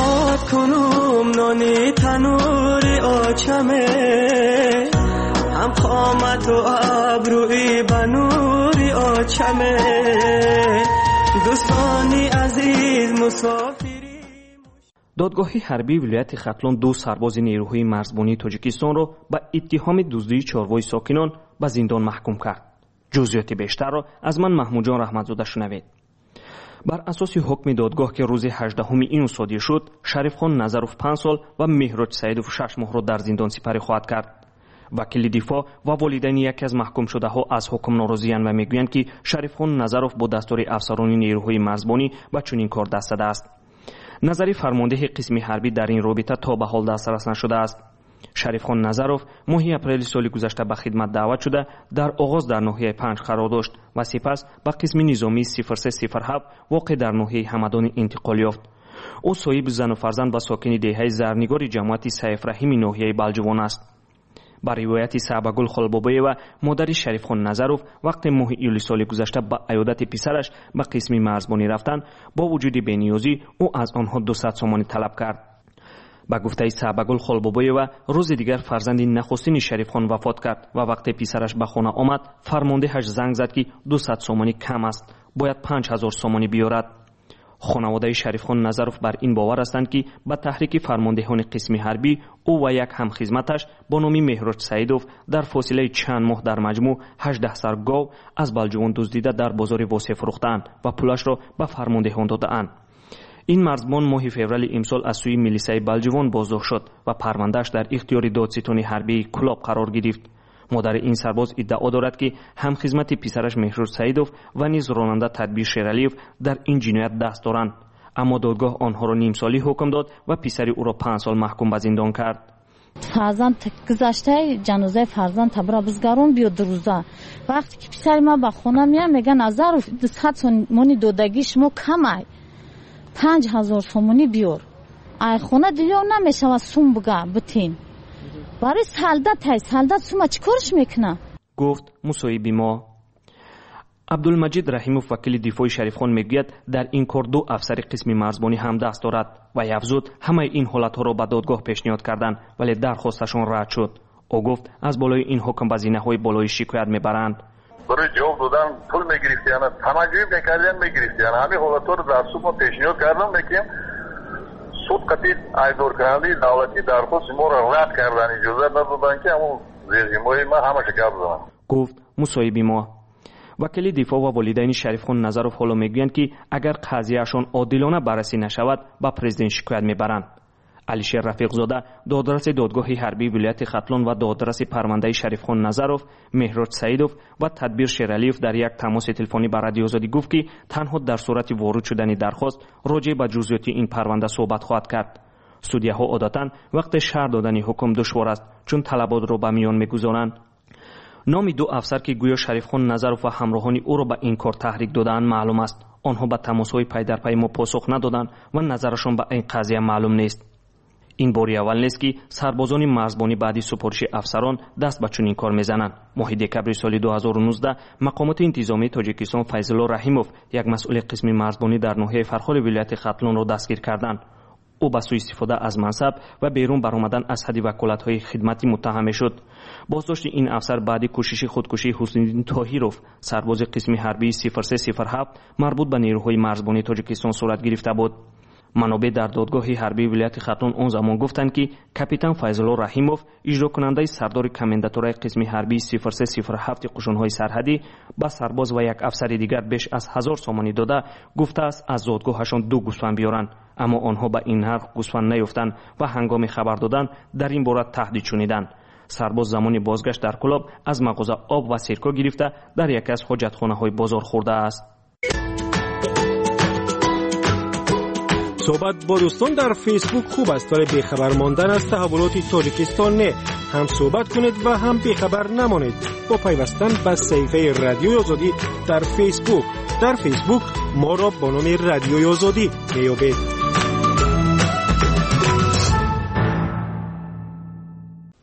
یاد کنم نانی تنوری آچمه هم خامت و ابروی بنوری آچمه دوستانی عزیز مسافری. دادگاهی حربی ولایت ختلان دو سرباز نیروهای مرزبانی تاجیکستان را به اتهام دزدی چاروای ساکنان به زندان محکوم کرد. جزئیات بیشتر را از من محمود جان رحمتزاده شنوید. بر اساس حکم دادگاه که روز 18 این صادر شد، شریف خان نظروف 5 سال و مهراج سعیدوف 6 ماه را در زندان سپری خواهد کرد. وکیل دفاع و والدین یکی از محکوم شده ها از حکم ناراضی‌اند و میگویند که شریف خان نظروف با دستور افسران نیروهای مرزبانی به چنین کار دست زده است. نظری فرمانده قسم حربی در این رابطه تا به حال دسترس نشده است. شریف خان نظروف ماه اپریل سال گذشته به خدمت دعوت شده در آغاز در ناحیه 5 قرار داشت و سپس به قسم نظامی 0307 واقع در ناحیه همدان انتقال یافت. او صاحب زن و فرزند و ساکن دهه زرنگار جماعت سیف رحیم ناحیه بلجوان است. با روایت صعبگل خالبابایوا مادر شریف خان نظروف وقت ماه ایول سال گذشته به عیادت پسرش به قسم مرزبانی رفتند، با وجود بی‌نیازی او از آنها 200 سومانی طلب کرد. با گفته صعبگل خالبابایوا روز دیگر فرزند نخستین شریف خان وفات کرد و وقت پسرش به خانه آمد فرماندهش زنگ زد که 200 سومانی کم است، باید 5000 سومانی بیارد. خانواده شریف خان نظروف بر این باور هستند که به تحریک فرماندهان قسم حربی او و یک همخدمتش با نام مهراج سعیدوف در فاصله چند ماه در مجموع 18 سر گاو از بلجوان دزدیده در بازار واسه فروختند و پولش را به فرماندهان دادند. این مرزبان ماه فوریه امسال از سوی میلیسای بلجوان بازداشت شد و پروندهش در اختیار دادستان حربی کلاب قرار گرفت. مادر این سرباز ادعا دارد که همخدمت پسرش مهراج سعیدوف و نیز راننده تدبیر شیرالیوف در این جنایت دست دارند، اما دادگاه آنها را نیم سالی حکم داد و پسر او را 5 سال محکوم به زندان کرد. فرزند گذشته جنازه فرزند تبرا بزگران بیاد روزا وقتی که پسر ما به خونه میاد میگن نظر 200 سومانی دادگی شما کمه 5000 سومانی بیار ای خونه دیگه نمیشه و سوم بگه بتین برای سالدت سوما چیکارش میکنه؟ گفت مصاحبه ما. عبدالمجید رحیموف وکیل دفاع شریف خان میگوید در این کار 2 افسر قسم مرزبانی هم دست دارد و افزود همه این حالتها را به دادگاه پیشنهاد کردند ولی درخواستشان رد شد. او گفت از بالای این حکم به زینه‌های بالای شکایت میبرند. برای جواب دادن پول میگرفتن، تماجی میکردن میگرفتن. همین حالتها را در سوم پیشنهاد کردم میگم سود قطعی ایدور کردی دولتی درخواست ما را رد کردن، اجازه ندادن که همون زیرزمین‌های ما همه شکایت دادن. گفت مصاحبه ما. وکیل دفاع و والدین شریف خان نظروف حالا میگویند که اگر قضیهشان عادلانه بررسی نشود با پرزیدنت شکایت میبرند. علیشیر رفیقزاده دادرس دادگاه حربی ولایت ختلان و دادرس پرونده شریف خان نظروف، مهراج سعیدوف و تدبیر شیرالیوف در یک تماس تلفنی با رادیو آزادی گفت که تنها در صورت وارد شدن درخواست راجع به جزئیات این پرونده صحبت خواهد کرد. سودیه‌ها عادتاً وقت شرح دادن حکم دشوار است چون طلبات را به میان میگذارند. نام 2 افسر که گویا شریف خان نظروف و همراهان او را به این کار تحریک دادند معلوم است. آنها به تماس‌های پی در پی ما پاسخ ندادند و نظرشان به این قضیه معلوم نیست. این باری اول نیست که سربازان مرزبانی بعدی سپرش افسران دست به چنین کار میزنند. ماه دکبر سال 2019 مقامات انتظامی تاجیکستان فیض الله رحیموف یک مسئول قسم مرزبانی در ناحیه فرخار ولایت ختلان را دستگیر کردند. او به سوء استفاده از منصب و بیرون برآمدن از حد وکالت‌های خدمتی متهم شد. بازداشت این افسر بعد کوشش خودکشی حسین‌الدین طاهیروف سرباز قسم حربی 0307 مربوط به نیروهای مرزبانی تاجیکستان صورت گرفته بود. منابع در دادگاه حربی ولایت ختلان آن زمان گفتند که کاپیتان فیض الله رحیموف اجرا کننده سردار کمانداتورای قسم حربی 0307 قشون‌های سرحدی با سرباز و یک افسر دیگر بیش از 1000 سومانی داده گفته است از دادگاهشان 2 گوسفند بیارند، اما آنها به این حرف گوسفند نیافتند و هنگام خبر دادن در این باره تهدید شنیدند. سرباز زمانی بازگشت در کلاب از مغازه آب و سرکه گرفته در یکی از حاجتخانه‌های بازار خورده است. صحبت با دوستان در فیسبوک خوب است ولی بیخبر ماندن از تحولات تاجیکستان نه. هم صحبت کنید و هم بیخبر نمانید با پیوستن به صفحه رادیوی آزادی در فیسبوک. در فیسبوک ما را با نام رادیوی آزادی میابید.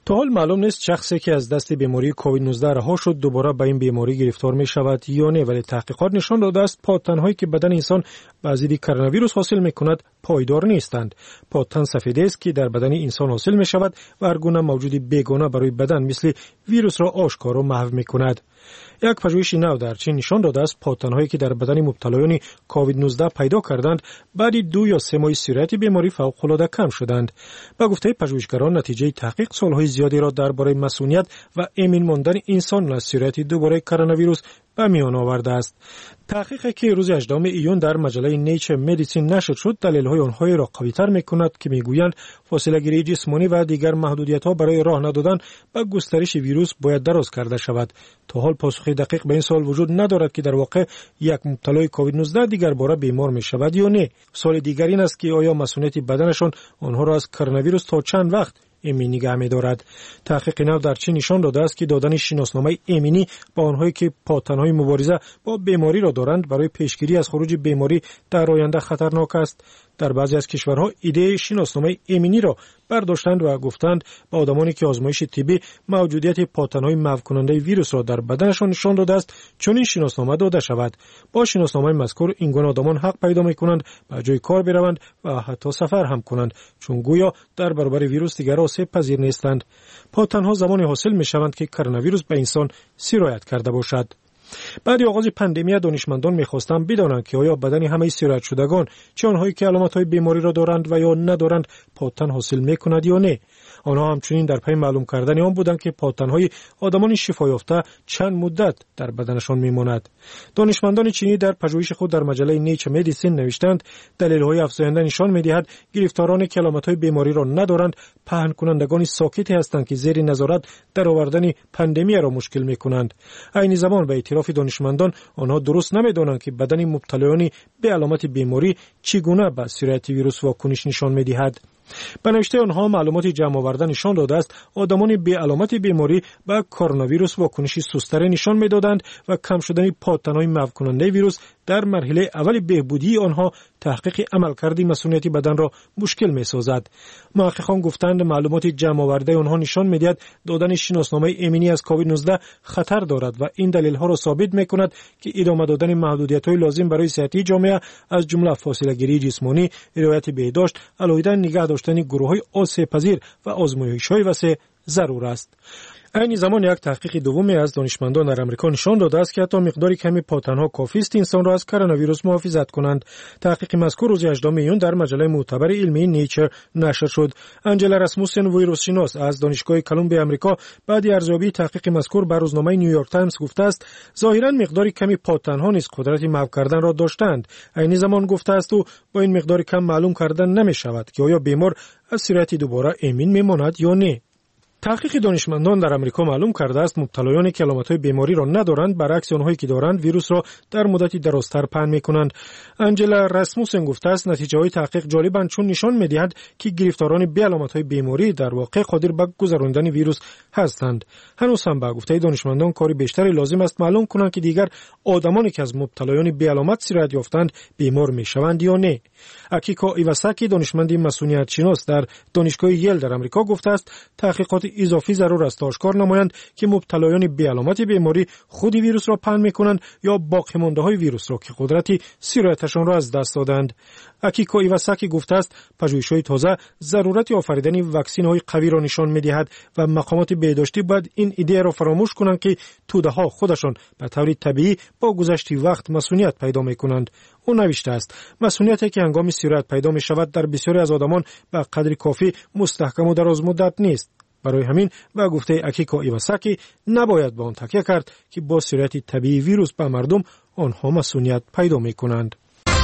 تا حال معلوم نیست شخصی که از دست بیماری کووید 19 رها شد دوباره به این بیماری گرفتار می شود یا نه، ولی تحقیقات نشان داده است پادتن‌هایی که بدن انسان به ضد کرونا ویروس حاصل می کند پایدار نیستند. پادتن سفیدی است که در بدن انسان حاصل می شود و هر گونه موجود بیگانه برای بدن مثل ویروس را آشکار و محو می کند. یک پژوهش نو در چین نشان داده است پادتن‌هایی که در بدن مبتلایان کووید 19 پیدا کردند بعد 2 یا 3 ماه سرایت بیماری فوق‌العاده کم شدند. با گفته پژوهشگران نتیجه تحقیق سالهای زیادی را درباره مسئولیت و امین ماندن انسان از سرایت دوباره کرونا ویروس به میان آورده است. تحقیقی که روز 18 ایون در مجله نیچر مدیسین نشر شد دلایل آنها را قوی‌تر می‌کند که می‌گویند فاصله گیری جسمانی و دیگر محدودیت‌ها برای راه ندادن به گسترش ویروس باید دراز کرده شود. تا حال پاسخی دقیق به این سوال وجود ندارد که در واقع یک مبتلای کووید 19 دیگر باره بیمار می‌شود یا نه. سوال دیگر این است که آیا مسئولیت بدنشان آنها را از کرونا ویروس تا چند وقت ایمنی نگه می‌دارد. تحقیق نو در چین نشان داده است که دادن شناسنامه ایمنی با آنهایی که پادتن‌های مبارزه با بیماری را دارند برای پیشگیری از خروج بیماری در آینده خطرناک است. در بعضی از کشورها ایده شناسنامه ایمنی را برداشتند و گفتند با آدمانی که آزمایش طبی موجودیت پادتن‌های محو کننده ویروس را در بدنشان نشان داده است چون این شناسنامه داده شود. با شناسنامه مذکور این گونه آدمان حق پیدا می‌کنند به جای کار بروند و حتی سفر هم کنند چون گویا در برابر ویروس دیگر آسیب پذیر نیستند. پادتن‌ها زمانی حاصل می‌شوند که کرونا ویروس به انسان سرایت کرده باشد. بعد آغاز پاندمی دانشمندان می‌خواستند بدانند که آیا بدن همه سرایت شدگان چه آنهایی که علامت‌های بیماری را دارند و یا ندارند پادتن حاصل می‌کند یا نه. آنها همچنین در پی معلوم کردن آن بودند که پادتن‌های آدمان شفا یافته چند مدت در بدنشان می‌ماند. دانشمندان چینی در پژوهش خود در مجله نیچر مدیسین نوشتند دلایل‌های افزاینده نشان می‌دهد گرفتارانی که علامت‌های بیماری را ندارند پهن کنندگان ساکتی هستند که زیر نظارت در آوردن پاندمی را مشکل می‌کنند. عین زمان به اعتراف دانشمندان آنها درست نمی‌دانند که بدن مبتلایان به علامت بیماری چگونه به سرایت ویروس واکنش نشان می‌دهد. به نوشته آنها معلومات جمع آورده نشان داده است آدمان به علامت بیماری به کرونا ویروس واکنشی سست‌تر نشان می‌دادند و کم شدن پادتن‌های محو کننده ویروس در مرحله اول بهبودی آنها تحقیق عملکرد مسئولیت بدن را مشکل می‌سازد. محققان گفتند معلومات جمع آورده آنها نشان می‌دهد دادن شناسنامه ایمنی از کووید 19 خطر دارد و این دلیل‌ها را ثابت می‌کند که ادامه دادن محدودیت‌های لازم برای صحت جامعه از جمله فاصله گیری جسمانی، رعایت بهداشت، علیحده نگاه داشتن گروه‌های آسیب پذیر و آزمایش‌های وسیع ضرور است. این زمان یک تحقیق دومی از دانشمندان در آمریکا نشان داده است که حتی مقدار کمی پادتن‌ها کافی است انسان را از کرونا ویروس محافظت کنند. تحقیق مذکور روز 18 میون در مجله معتبر علمی نیچر نشر شد. انجلا راسموسن ویروس شناس از دانشگاه کلمبیا آمریکا بعد از ارزیابی تحقیق مذکور بر روزنامه نیویورک تایمز گفته است ظاهرا مقدار کمی پادتن‌ها نیز قدرت محو کردن را داشتند. این زمان گفته است و با این مقدار کم معلوم کردن نمی‌شود که آیا بیمار از سرایت دوباره امین می‌ماند یا نه. تحقیق دانشمندان در آمریکا معلوم کرده است مبتلایانی که علامت‌های بیماری را ندارند برعکس آنهایی که دارند ویروس را در مدتی درازتر پهن می‌کنند. انجلا راسموسن گفته است نتیجه‌های تحقیق جالبند چون نشان می‌دهد که گرفتاران به علامت‌های بیماری در واقع قادر به گذراندن ویروس هستند. هنوز هم به گفته دانشمندان کاری بیشتری لازم است معلوم کنند که دیگر آدمانی که از مبتلایان به علامت سرایت یافتند بیمار می‌شوند یا نه. اکیکو ایواساکی دانشمند مسئولیت شناس در دانشگاه یل در آمریکا گفته است تحقیقات اضافی ضرور است تا آشکار نمایند که مبتلایان به علامت بیماری خود ویروس را پهن می‌کنند یا باقی مانده‌های ویروس را که قدرت سرایتشان را از دست دادند. اکیکو ایواساکی گفته است پژوهش‌های تازه ضرورت آفریدن واکسن‌های قوی را نشان می‌دهد و مقامات بهداشتی باید این ایده را فراموش کنند که توده‌ها خودشان به طور طبیعی با گذشت وقت مسئولیت پیدا می‌کنند. او نوشته است مسئولیتی که هنگام سرایت پیدا می‌شود در بسیاری از آدمان به قدر کافی مستحکم و دراز مدت نیست. برای همین با گفته اکیکو ایواساکی نباید به آن تکیه کرد که با سرایت طبیعی ویروس به مردم آنها مسئولیت پیدا می‌کنند.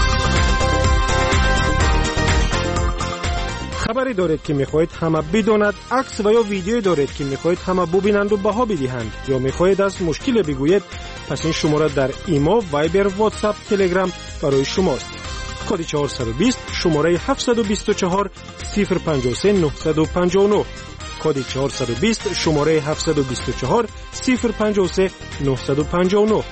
خبری دارید که می‌خواهید همه بداند، عکس و یا ویدیویی دارید که می‌خواهید همه ببینند و بها بدهند یا می‌خواهید از مشکل بگویید، پس این شماره در ایما، وایبر، واتساپ، تلگرام برای شماست. کد 420 شماره 724 053 959 کد 420 شماره 724 053 959.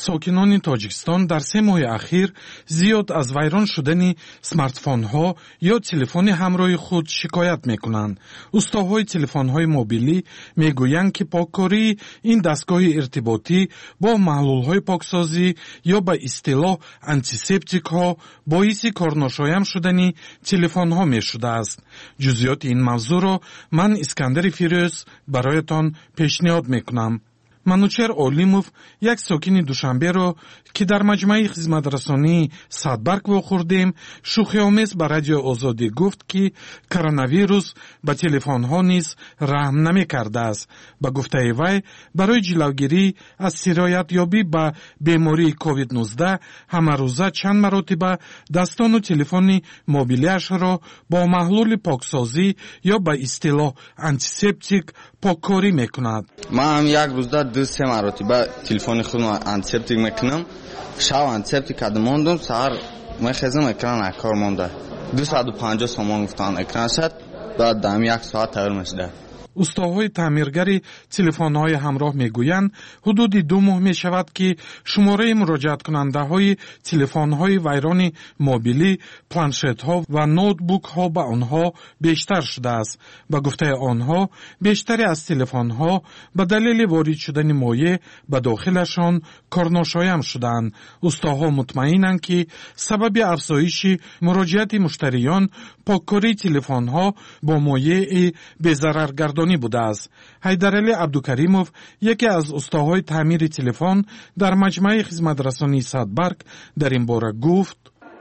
ساکنان تاجیکستان در 3 ماه اخیر زیاد از ویران شدن سمارتفون ها یا تلفن همراه خود شکایت میکنند. استادهای تلفن های موبیلی میگویند که پاککاری این دستگاه ارتباطی با محلول های پاکسازی یا به اصطلاح آنتیسپتیک ها باعث کارناشایان شدن تلفن ها می شده است. جزئیات این موضوع را من اسکندر فیروز برایتان پیشنهاد میکنم. منوچهر علیموف یک ساکن دوشنبه را که در مجمع خدمترسانی صدبرگ واخوردیم شوخی‌آمیز به رادیو آزادی گفت که کرونا ویروس به تلفن ها نیز رحم نمی کرده است. به گفته وی برای جلوگیری از سرایت یابی به بیماری کووید 19 همه روزه چند مرتبه دستان و تلفن موبیلیش را با محلول پاکسازی یا به اصطلاح آنتیسپتیک پاککاری میکند. من هم یک روزه 2-3 مرتبه تلفن خودم آنتیسپتیک میکنم. شب آنتیسپتیک کردم موندم، سحر میخیزم اکران اکار مونده 250 سومان گفتن اکران شد، بعد دم 1 ساعت تغییر میشده. استادهای تعمیرگری تلفن‌های همراه میگویند حدود 2 ماه می شود که شماره مراجعت کننده های تلفن‌های ویران موبیلی، پلنشت‌ها و نوتبوک‌ها به آنها بیشتر شده است. به گفته آنها بیشتری از تلفن‌ها به دلیل وارد شدن مایع به داخلشان کارناشایان شدند. استادها مطمئنند که سبب افزایش مراجعت مشتریان پاککاری تلفن‌ها با مایع بی‌ضررگردانی بوده است. حیدرعلی عبدالکریموف یکی از استادهای تعمیر تلفن در مجمع خدمترسانی صدبرگ در این باره گفت: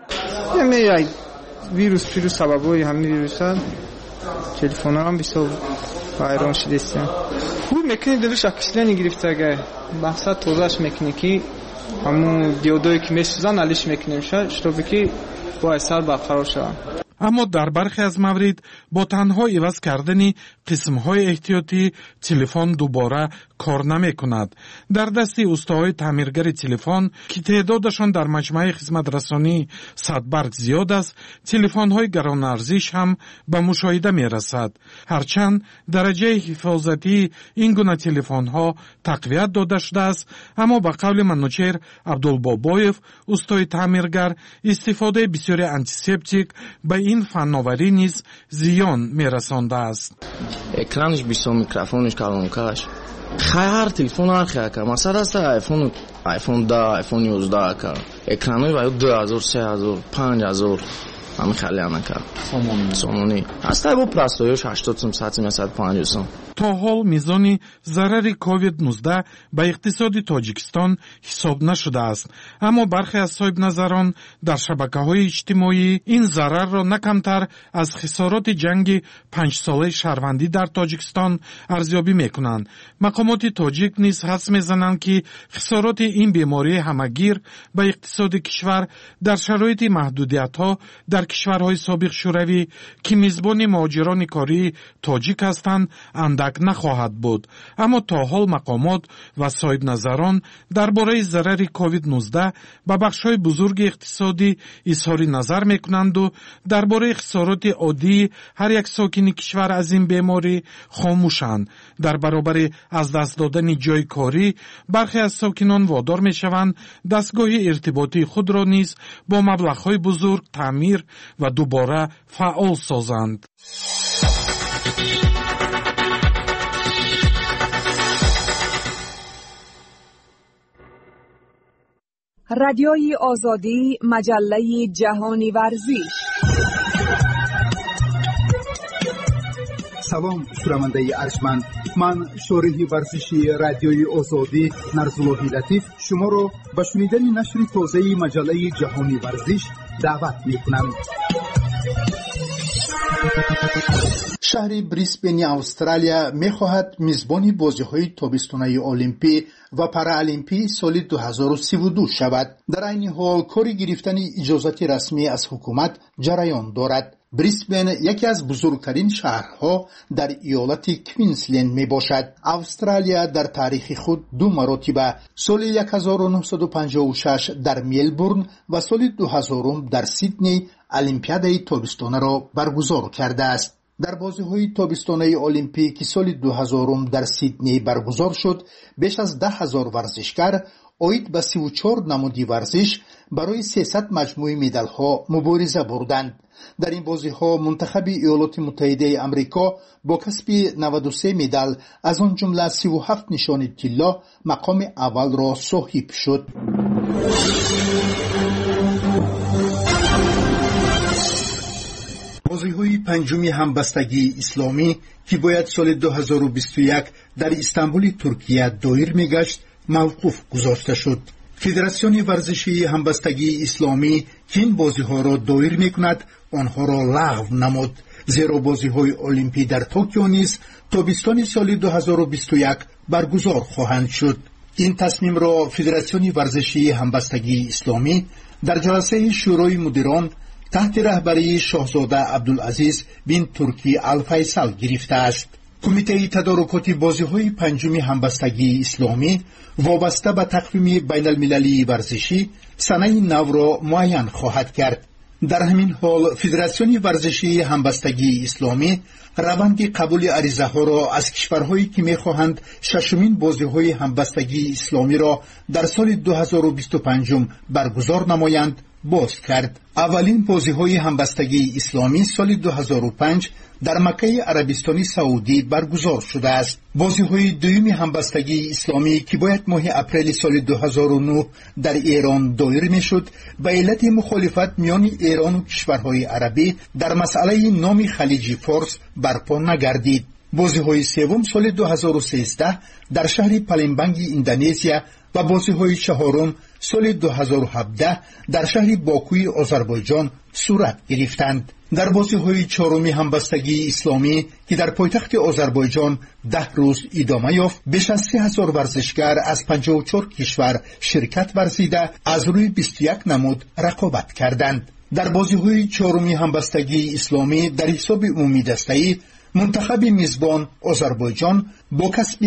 همین ویروس سببای همین ویروسان تلفن هم بسیار ویران شده است. خوب میکنه دلش اکسیژن گرفته اگه مقصد توضیحش میکنه که همون دیودایی که میسوزن علیش میکنه شتابی که با اثر برقرار شود. اما در برخی از موارد با تنها عوض کردن قسم‌های احتیاطی تلفن دوباره کار نمی‌کند. در دست استادهای تعمیرگر تلفن که تعدادشان در مجمع خدمترسانی صدبرگ زیاد است، تلفن‌های گران ارزش هم به مشاهده می‌رسد. هرچند درجه حفاظتی این گونه تلفن‌ها تقویت داده شده است، اما به قول منوچهر عبدالبابایف استاد تعمیرگر استفاده بسیار آنتیسپتیک به این فناوری نیز زیان میرسانده است. اکرانش بیشتر میکروفونش کلانکاش هر تلفن هر خیلی که مثلا است آیفون 10 آیفون 11 که اکرانش باید 2000 3000 5000 همین خیلی نکرد سومونی اصلا با پلاستویش 80 ساعتی مثلا 50 تا حال میزان ضرر کووید 19 به اقتصاد تاجیکستان حساب نشده است، اما برخی از صاحب نظران در شبکه‌های اجتماعی این ضرر را نه کمتر از خسارات جنگ 5 ساله شهروندی در تاجیکستان ارزیابی میکنند. مقامات تاجیک نیز حدس میزنند که خسارات این بیماری همگیر به اقتصاد کشور در شرایط محدودیت‌ها در کشورهای سابق شوروی که میزبان مهاجران کاری تاجیک هستند اندک نخواهد بود. اما تا حال مقامات و صاحب نظران درباره ضرر کووید 19 به بخش‌های بزرگ اقتصادی اظهار نظر میکنند و درباره خسارات عادی هر یک ساکن کشور از این بیماری خاموشند. در برابر از دست دادن جای کاری برخی از ساکنان وادار میشوند دستگاه ارتباطی خود را نیز با مبلغ‌های بزرگ تعمیر و دوباره فعال سازند. رادیوی آزادی، مجله جهانی ورزش. سلام شنونده ارجمند، من شارح ورزشی رادیوی آزادی نرزالله لطیف شما را به شنیدن نشر تازه مجله جهانی ورزش دعوت می‌کنم. شهر بریسبن استرالیا می‌خواهد میزبان بازی‌های تابستانه المپی و پارالیمپی سال 2032 شود. در این حال کار گرفتن اجازت رسمی از حکومت جریان دارد. بریسبن یکی از بزرگترین شهرها در ایالت کوینزلند می باشد. استرالیا در تاریخ خود 2 مرتبه سال 1956 در ملبورن و سال 2000 در سیدنی المپیادای تابستانه را برگزار کرده است. در بازی‌های تابستانه المپیک که سال 2000 در سیدنی برگزار شد، بیش از 10,000 ورزشکار оид ба 34 намуди варзиш барои 300 маҷмӯи медалҳо мубориза бурданд. дар ин бозиҳо мунтахаби иёлоти муттаҳидаи амрико бо касби 93 медал аз он ҷумла 37 нишони тилло мақоми аввалро соҳиб шуд. бозиҳои панҷуми ҳамбастагии исломӣ ки бояд соли 2021 дар Истанбули Туркия доир мегашт, мавқуф гузошта шуд. федератсиони варзишии ҳамбастагии исломӣ ки ин бозиҳоро доир мекунад, онҳоро лағв намуд, зеро бозиҳои олимпӣ дар Токио низ тобистони соли 2021 баргузор хоҳанд шуд. ин тасмимро федератсиони варзишии ҳамбастагии исломӣ дар ҷаласаи шӯрои мудирон таҳти раҳбарии шоҳзода Абдулазиз бин Турки Алфайсал гирифтааст. кумитаи тадорукоти бозиҳои панҷуми ҳамбастагии исломӣ вобаста ба тақвими байналмилалии варзишӣ санаи навро муайян хоҳад кард. дар ҳамин ҳол федератсиони варзишии ҳамбастагии исломӣ раванди қабули аризаҳоро аз кишварҳое ки мехоҳанд шашумин бозиҳои ҳамбастагии исломиро дар соли 2025 баргузор намоянд боз кард. аввалин бозиҳои ҳамбастагии исломӣ соли 2005 дар Маккаи Арабистони Саудӣ баргузор шудааст. бозиҳои дуюми ҳамбастагии исломӣ ки бояд моҳи апрели соли 2009 дар Эрон доир мешуд, ба иллати мухолифат миёни Эрону кишварҳои арабӣ дар масъалаи номи халиҷи Форс барпо нагардид. бозиҳои севум соли 2013 дар шаҳри Палембанги Индонезия ва бозиҳои чаҳорум соли 2017 дар шаҳри Бокуи Озарбойҷон сурат гирифтанд. дар бозиҳои чоруми ҳамбастагии исломӣ ки дар пойтахти Озарбойҷон 10 рӯз идома ёфт, беш аз 3000 варзишгар аз 54 кишвар ширкат варзида аз рӯи 21 намуд рақобат карданд. дар бозиҳои чоруми ҳамбастагии исломӣ дар ҳисоби умумии дастаӣ мунтахаби мизбон Озарбойҷон бо касби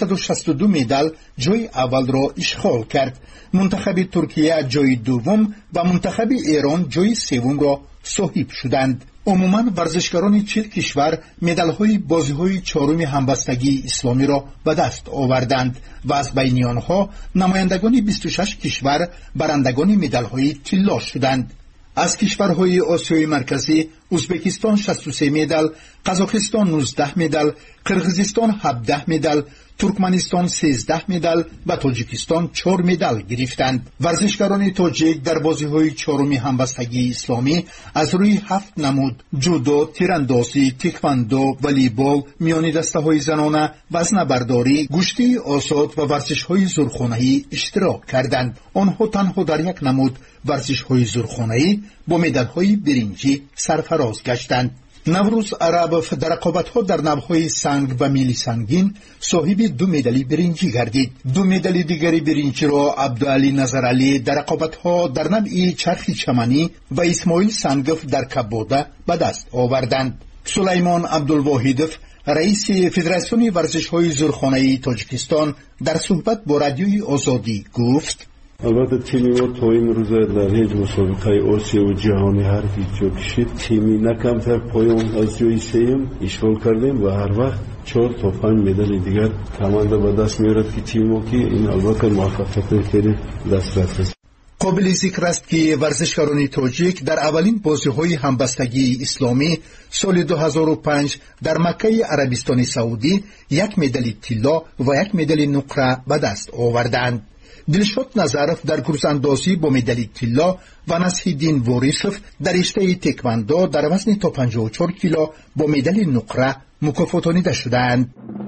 162 медал ҷои аввалро ишғол кард. мунтахаби Туркия ҷои дуввум ва мунтахаби Эрон ҷои севумро соҳиб шуданд. умуман варзишгарони 40 кишвар медалҳои бозиҳои чоруми ҳамбастагии исломиро ба даст оварданд ва аз байни онҳо намояндагони 26 кишвар барандагони медалҳои тилло шуданд. аз кишварҳои Осиёи марказӣ Узбекистон 63 медал, Қазоқистон 19 медал, Қирғизистон 17 медал, Туркманистон 13 медал ва Тоҷикистон 4 медал гирифтанд. варзишгарони тоҷик дар бозиҳои чоруми ҳамбастагии исломӣ аз рӯи 7 намуд ҷудо, тирандозӣ, тиквандо, волейбол, миёни дастаҳои занона, вазнабардорӣ, гӯштии осод ва варзишҳои зурхонаӣ иштирок карданд. онҳо танҳо дар як намуд варзишҳои зурхонаӣ бо медалҳои биринҷӣ сарфароз гаштанд. наврӯз арабов дар рақобатҳо дар навъҳои санг ва мили сангин соҳиби 2 медали биринҷӣ гардид. 2 медали дигари биринҷиро Абдуалӣ Назаралӣ дар рақобатҳо дар навъи чархи чаманӣ ва Исмоил Сангов дар кабода ба даст оварданд. Сулаймон Абдулвоҳидов, раиси Федератсиони варзишҳои зурхонаии Тоҷикистон, дар суҳбат бо радиои Озодӣ гуфт: البته تیمی ما تا این روزه در هیچ مسابقه آسیا و جهانی هر جا کشید تیمی نکمتر پایان از جای سوم اشغال کردیم و هر وقت 4 تا 5 مدال دیگر کمانده به دست میارد که تیم ما که این البته موفقیت خیلی دست رفته. قابل ذکر است که ورزشکاران تاجیک در اولین بازی‌های همبستگی اسلامی سال 2005 در مکه عربستان سعودی 1 مدال طلا و 1 مدال نقره به دست آوردند. دلشاد نظرов در گروزاندازی با مدال طلا و نصیح‌الدین وریسов در رشته تکواندو در وزن تا 54 کیلو با مدال نقره مکافاتانیده شدند.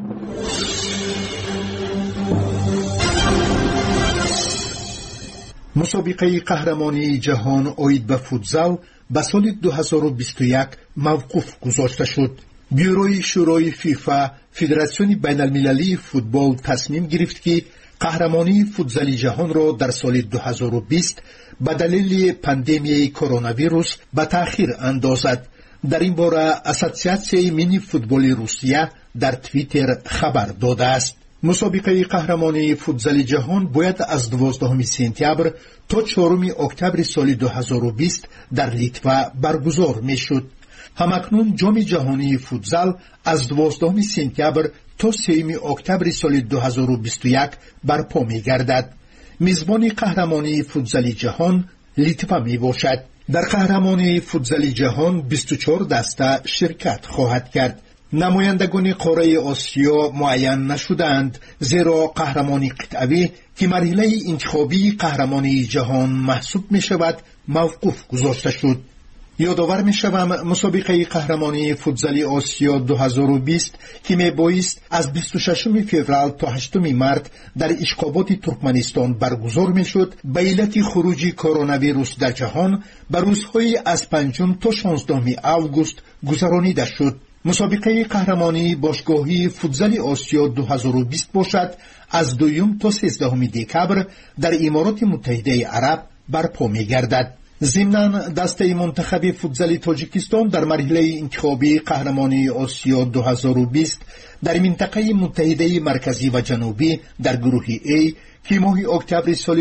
مسابقه قهرمانی جهان اوید به فوتزال به سال 2021 موقوف گذاشته شد. بیوروی شورای فیفا فدراسیون بین المللی فوتبال تصمیم گرفت که قهرمانی فوتزال جهان را در سال 2020 به دلیل پاندمی کرونا ویروس به تأخیر اندازد. در این باره اسوسیاسیون ملی فوتبال روسیه در توییتر خبر داده است. مسابقه قهرمانی فوتزال جهان باید از 12 سپتامبر تا 4 اکتبر سال 2020 در لیتوا برگزار میشد. همکنون جام جهانی فوتزال از 12 سپتامبر تا 3 اکتبر سال 2021 برپا می‌گردد. میزبان قهرمانی فوتزال جهان لیتوا می باشد. در قهرمانی فوتزال جهان 24 دسته شرکت خواهد کرد. نمایندگان قاره آسیا معین نشدند، زیرا قهرمانی قطعی که مرحله انتخابی قهرمانی جهان محسوب می شود موقوف گذاشته شد. یادآور می شوم مسابقه قهرمانی فوتزال آسیا 2020 که می بایست از 26 فوریه تا 8 مارس در اشخابات ترکمنستان برگزار می شد، به علت خروج کرونا ویروس در جهان به روزهای از 5 تا 16 آگوست گذرانیده شد. مسابقه قهرمانی باشگاهی فوتزال آسیا 2020 باشد از 2 تا 13 دکبر در امارات متحده عرب برپا می گردد. ضمناً دسته منتخب فوتزال تاجیکستان در مرحله انتخابی قهرمانی آسیا 2020 در منطقه متحده مرکزی و جنوبی در گروه A که ماه اکتبر سال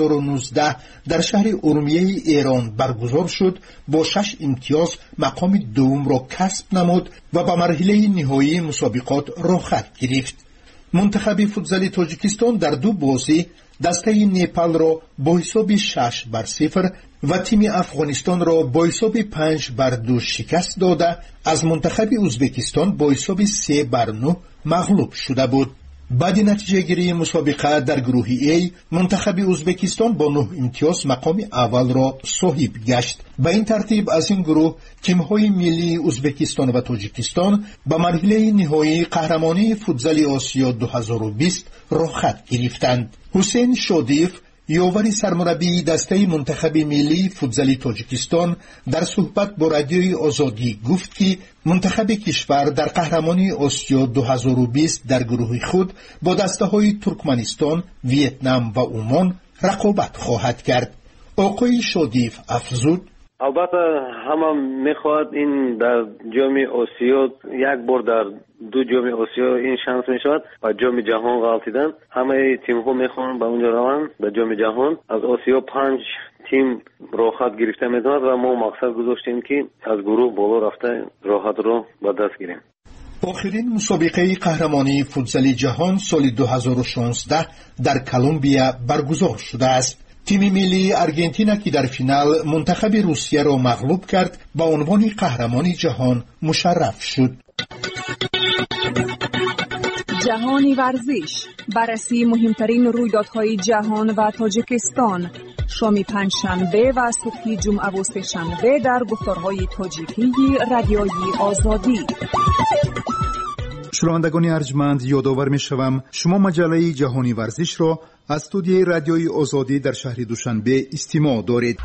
2019 در شهر ارومیه ایران برگزار شد، با 6 امتیاز مقام دوم را کسب نمود و به مرحله نهایی مسابقات راه خط گرفت. منتخب فوتزال تاجیکستان در 2 بازی دسته نیپال را با حساب 6-0 و تیم افغانستان را با حساب 5-2 شکست داده از منتخب ازبکستان با حساب 3-9 مغلوب شده بود. بعد نتیجه گیری مسابقه در گروه A منتخب ازبکستان با 9 امتیاز مقام اول را صاحب گشت. به این ترتیب از این گروه تیم‌های ملی ازبکستان و تاجیکستان به مرحله نهایی قهرمانی فوتزال آسیا 2020 راه خط گرفتند. حسین شادیف یاور سرمربی دسته منتخب ملی فوتزال تاجیکستان در صحبت با رادیوی آزادی گفت که منتخب کشور در قهرمانی آسیا 2020 در گروه خود با دسته‌های ترکمنستان، ویتنام و عمان رقابت خواهد کرد. آقای شادیف افزود: البته همه میخواد این در جام آسیا یک بار در 2 جام آسیا این شانس میشود و جام جهان غلطیدن. همه تیم ها میخوان به اونجا روند به جام جهان. از آسیا 5 تیم راحت گرفته میتواند و ما مقصد گذاشتیم که از گروه بالا رفته راحت رو به دست گیریم. آخرین مسابقه قهرمانی فوتزال جهان سال 2016 در کلمبیا برگزار شده است. تیم ملی آرژانتین که در فینال منتخب روسیه را مغلوب کرد به عنوان قهرمان جهان مشرف شد. جهانی ورزش، بررسی مهمترین رویدادهای جهان و تاجیکستان، شام پنجشنبه و صبح جمعه و سه‌شنبه در گفتارهای تاجیکی رادیوی آزادی. شنوندگان ارجمند، یادآور می‌شوم شما مجله جهانی ورزش را از استودیوی رادیوی آزادی در شهر دوشنبه استماع دارید.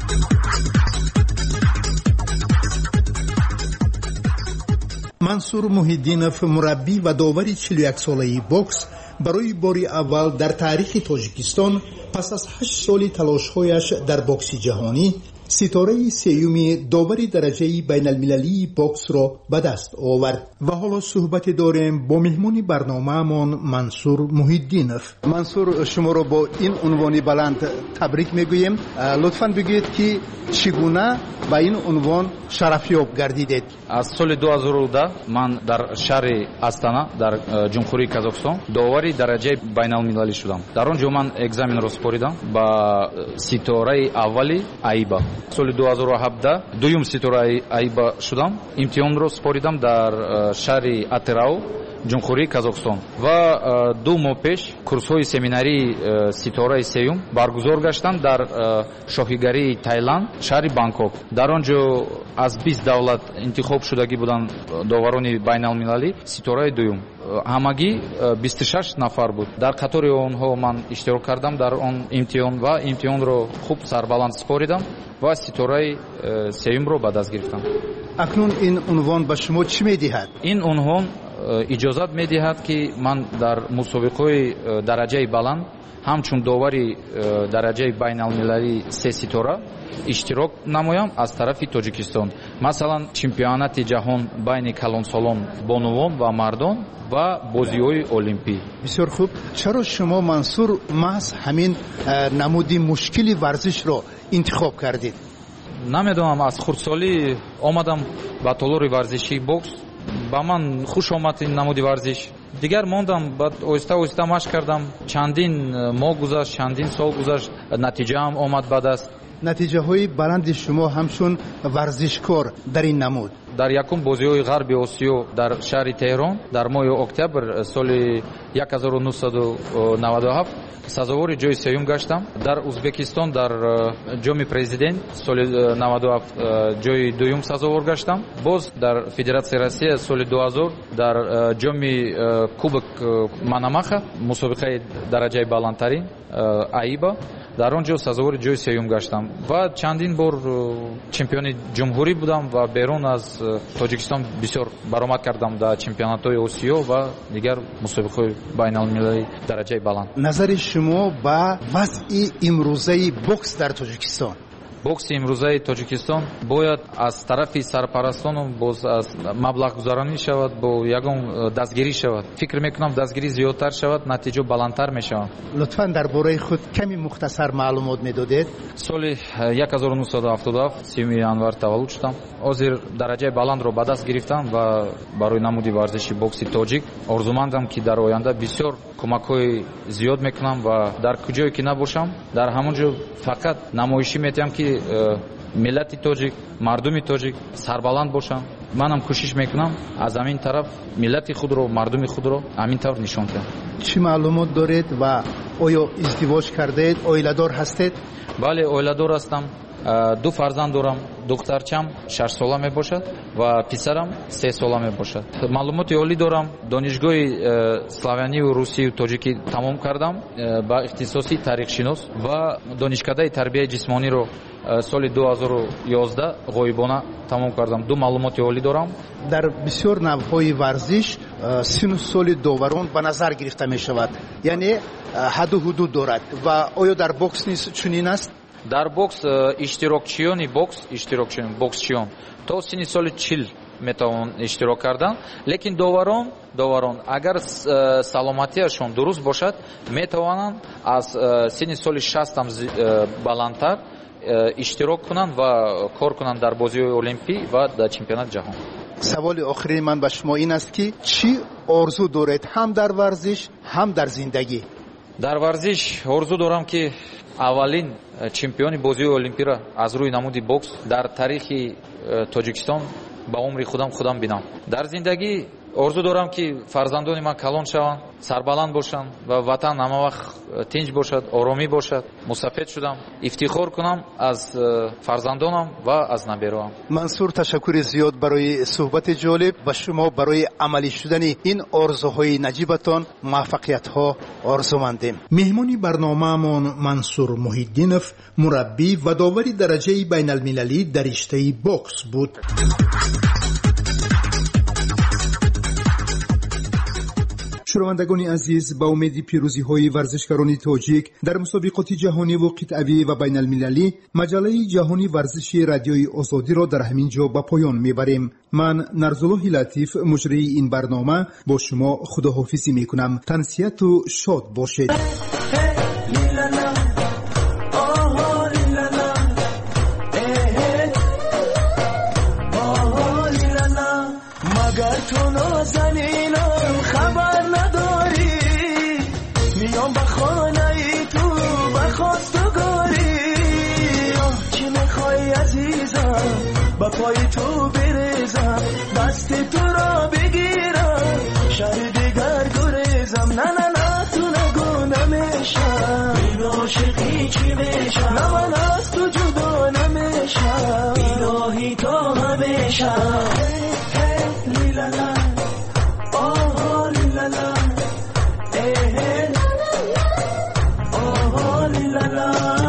منصور محیدینوف مربی و داور 41 ساله بوکس برای بار اول در تاریخ تاجیکستان پس از 8 سال تلاش‌هایش در بوکس جهانی ستاره سیوم داور درجه بین المللی بوکس را به دست آورد. و حالا صحبت داریم با مهمان برنامه‌مان منصور محیدینوف. منصور، شما را با این عنوان بلند تبریک میگوییم. لطفاً بگویید که چگونه به این عنوان شرفیاب گردیدید؟ از سال 2010 من در شهر استانا در جمهوری قزاقستان داوری درجه بین المللی شدم. در آنجا من екзамен را سپردم با ستاره اولی айба. سال 2017 دوم ستاره айба شدم. امتحان را سپردم در شهر атырау جمهوری قزاقستان و 2 ماه پیش کورس‌های семинари ستاره سیوم برگزار گشتند در شاهیگری تایلند شهر بانکوک. در آنجا از 20 دولت انتخاب شدگی بودند داوران بین المللی ستاره دوم. همگی 26 نفر بود. در قطار آنها من اشتراک کردم در آن امتحان و امتحان را خوب سربلند سپردم و ستاره سیوم را به دست گرفتم. اکنون این عنوان به شما چی می‌دهد؟ این عنوان اجازت می‌دهد که من در مسابقه درجه بلند همچون داوری درجه بین المللی 3 ستاره اشتراک نمایم از طرف تاجیکستان. مثلا چمپیونات جهان بین کلانسالان بانوان و مردان و بازی‌های المپی. بسیار خوب. چرا شما منصور محض همین نمودی مشکلی ورزش را انتخاب کردید؟ نمیدونم، از خردسالی آمدم به تالار ورزشی بوکس. با من خوش آمد این نمودی ورزش. дигар мондам, баъд оҳиста оҳиста машқ кардам. Чандин моҳ гузашт, чандин сол гузашт, натиҷаам омад ба даст. натиҷаҳои баланди шумо ҳамчун варзишкор дар ин намуд. дар якум бозиҳои ғарби осиё дар шаҳри теҳрон дар моҳи октябр соли 1997 сазовори ҷои сеюм гаштам. дар узбекистон дар ҷоми президент соли 97 ҷои дуюм сазовор гаштам. боз дар федератсияи Россия соли 2000 дар ҷоми кубок Манамаха мусобиқаи дараҷаи баландтарин АИБА дар он ҷо сазовори ҷои сеюм гаштам ва чандин бор чемпиони ҷумҳурӣ будам ва берун аз Тоҷикистон бисёр баромад кардам дар чемпионатҳои Осиё ва дигар мусобиқаҳои байналмилалии дараҷаи баланд. назари шумо ба вазъи имрӯзаи бокс дар Тоҷикистон? бокси имрӯзаи Тоҷикистон бояд аз тарафи сарпарастону боз аз маблағгузаронӣ шавад, бо ягон дастгирӣ шавад. фикр мекунам дастгирӣ зиёдтар шавад, натиҷа баландтар мешавад. лутфан дар бораи худ ками мухтасар маълумот медодед? соли 1977 30 январ таваллуд шудам. ҳозир дараҷаи баландро ба даст гирифтам ва барои намуди варзиши бокси тоҷик орзумандам ки дар оянда бисёр кӯмакҳои зиёд мекунам ва дар куҷое ки набошам дар ҳамон ҷо фақат намоишӣ метиҳам ки миллати тоҷик, мардуми тоҷик сарбаланд бошанд. манам кӯшиш мекунам аз ҳамин тараф миллати худро, мардуми худро ҳамин тавр нишон диҳам. чӣ маълумот доред ва оё издивоҷ кардед, оиладор ҳастед? бале, оиладор ҳастам. ду фарзанд дорам. духтарчам 6 сола мебошад ва писарам 3 сола мебошад. маълумоти олӣ дорам. донишгоҳи славянию русию тоҷикӣ тамом кардам ба ихтисоси таърихшинос ва донишкадаи тарбияи ҷисмониро соли 2011 ғоибона тамом кардам. ду маълумоти олӣ дорам. дар бисёр навъҳои варзиш сину соли доварон ба назар гирифта мешавад, яъне ҳадду ҳудуд дорад ва оё дар бокс низ чунин аст? дар бокс иштирокчиёни боксчиён то сини соли 40 метавонанд иштирок кардан, лекин доварон агар саломатиашон дуруст бошад метавонанд аз сини соли 60 баландтар иштирок кунанд ва кор кунанд дар бозиҳои олимпӣ ва дар чемпионати ҷаҳон. саволи охирини ман ба шумо ин аст ки чӣ орзу доред ҳам дар варзиш ҳам дар зиндагӣ? дар варзиш орзу дорам ки аввалин чемпиони бозиҳои олимпиро аз рӯи намуди бокс дар тарихи Тоҷикистон ба умри худам бинам. дар зиндагӣ орзу дорам ки фарзандони ман калон шаванд, сарбаланд бошанд ва ватан ҳама вақт тинч бошад, оромӣ бошад. мусафед шудам, ифтихор кунам аз фарзандонам ва аз набероам. мансур, ташаккури зиёд барои суҳбати ҷолиб ва шумо барои амалӣ шудани ин орзуҳои наҷибатон муваффақиятҳо орзумандем. меҳмони барномаамон мансур муҳиддинов, мураббӣ ва довари дараҷаи байналмилалӣ дар риштаи бокс буд. шунавандагони азиз, ба умеди пирӯзиҳои варзишгарони тоҷик дар мусобиқоти ҷаҳониву қитъавӣ ва байналмилалӣ, маҷаллаи ҷаҳони варзиши радиои озодиро дар ҳамин ҷо ба поён мебарем. ман Нарзуллоҳи Латиф, муҷрии ин барнома, бо шумо худоҳофизӣ мекунам. тансияту шод бошед. با پای تو بریزم، دست تو را بگیرم، شهر دیگر گریزم. نه نه نه تو نگو نمیشم، این عاشقی چی میشم؟ نه من از تو جدا نمیشم، الهی تو همیشم. لیلالا آه لیلالا آه لیلالا.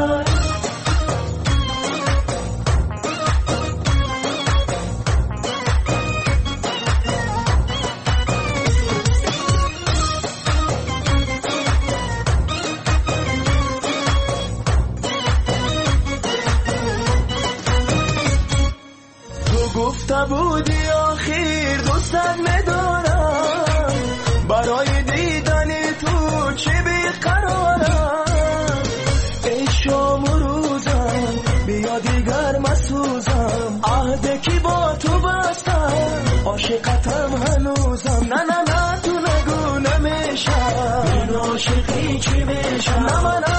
بودی آخر دوستت میدارم، برای دیدن تو چه بیقرارم. ای شام و روزم بیا دیگر مسوزم، عهده کی با تو بستم، عاشقتم هنوزم. نه نه نه تو نگو بشم.